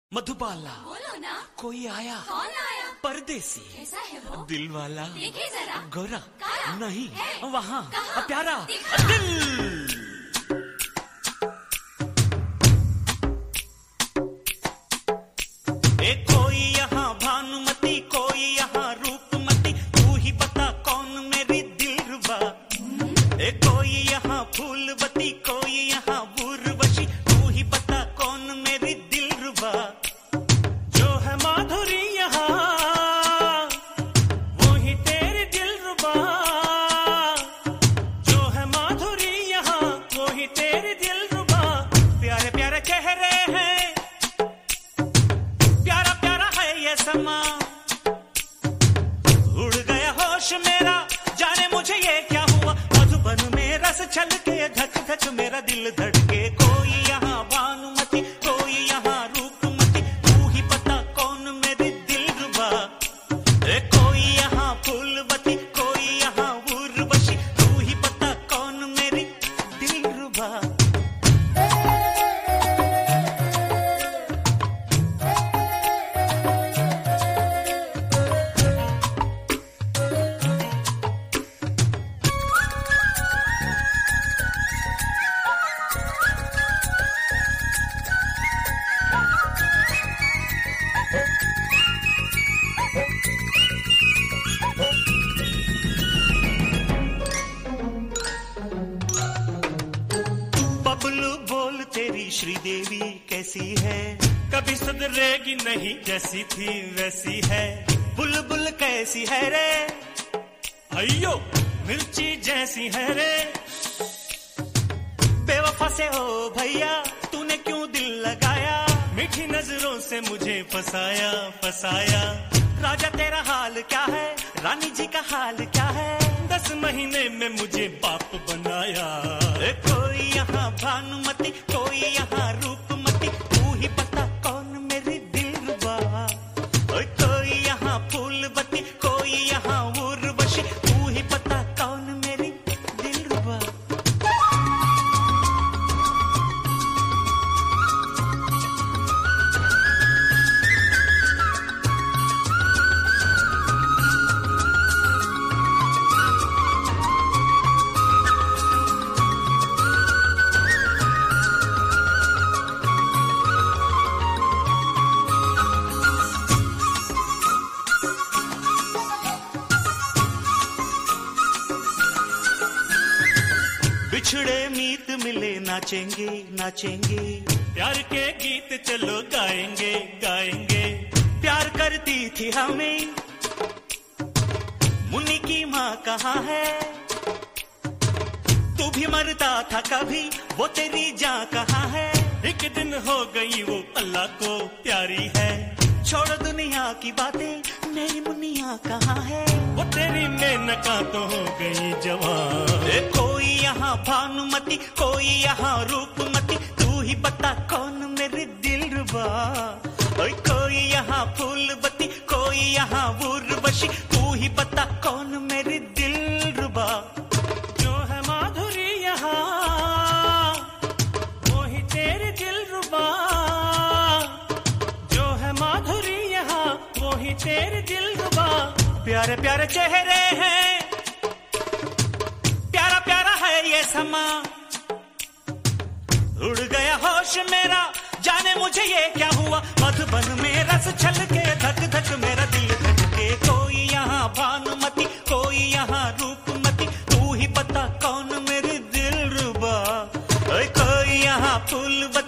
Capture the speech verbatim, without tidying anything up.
मधुबाला बोलो ना। कोई आया? कौन आया? परदेसी। कैसा है वो? दिल वाला। देखे जरा। गोरा काला? नहीं है? वहाँ कहाँ? प्यारा दिखा। दिल। ए कोई यहाँ भानुमती, कोई यहाँ रूपमती, तू ही बता कौन मेरी दिलरुबा। ए कोई यहाँ फूलवती, कोई यहाँ उर्वशी, तू ही बता कौन मेरी दिलरुबा। जो है माधुरी यहाँ वो ही तेरी दिलरुबा। जो है माधुरी यहाँ वो ही तेरी दिलरुबा। प्यारे प्यारे चेहरे हैं, प्यारा प्यारा है ये समा। उड़ गया होश मेरा, जाने मुझे ये क्या हुआ। मधुबन में रस छलके, धक धक मेरा दिल धड़के। कोई यहाँ भानुमती, कोई यहाँ रूपमती, तू ही पता कौन मेरी दिलरुबा। ए कोई यहाँ फूलवती, कोई यहाँ उर्वशी, तू ही पता कौन मेरी दिलरुबा। बबलू बोल तेरी श्रीदेवी कैसी है? कभी सुधरेगी नहीं, जैसी थी वैसी है। बुलबुल कैसी है रे? अयो मिर्ची जैसी है रे। बेवफा से हो भैया, तूने क्यों दिल लगाया? मीठी नजरों से मुझे फसाया फसाया। राजा तेरा हाल क्या है, रानी जी का हाल क्या है? दस महीने में मुझे बाप बनाया। ए कोई यहाँ भानुमती, कोई यहाँ रूपमती, तू ही पता कौन मेरी दिलरुबा। ओए कोई यहाँ फूलवती, कोई यहाँ उर्वशी, तू ही पता कौन मेरी दिलरुबा। बिछड़े मीत मिले नाचेंगे नाचेंगे, प्यार के गीत चलो गाएंगे गाएंगे। प्यार करती थी हमें मुन्नी की माँ कहाँ है? तू भी मरता था कभी, वो तेरी जान कहाँ है? एक दिन हो गई वो अल्लाह को प्यारी है। छोड़ दुनिया की बातें, मेरी मुन्निया कहाँ है? वो तेरी मेनका तो हो गई जवान। ए कोई यहाँ भानुमती, कोई यहाँ रूपमती, तू ही बता कौन मेरी दिलरुबा। ओए कोई यहाँ फूलवती, कोई यहाँ उर्वशी, तू ही बता कौन मेरी दिलरुबा। जो है माधुरी यहाँ वो ही तेरी दिलरुबा। जो है माधुरी यहाँ वो ही तेरी दिलरुबा। प्यारे प्यारे चेहरे हैं, प्यारा प्यारा है ये समा। उड़ गया होश मेरा, जाने मुझे ये क्या हुआ। मधुबन में रस छलके, धक धक मेरा दिल धड़के। कोई यहाँ भानुमती, कोई यहाँ रूपमती, तू ही बता कौन मेरी दिलरुबा। ओए कोई यहाँ फूलवती,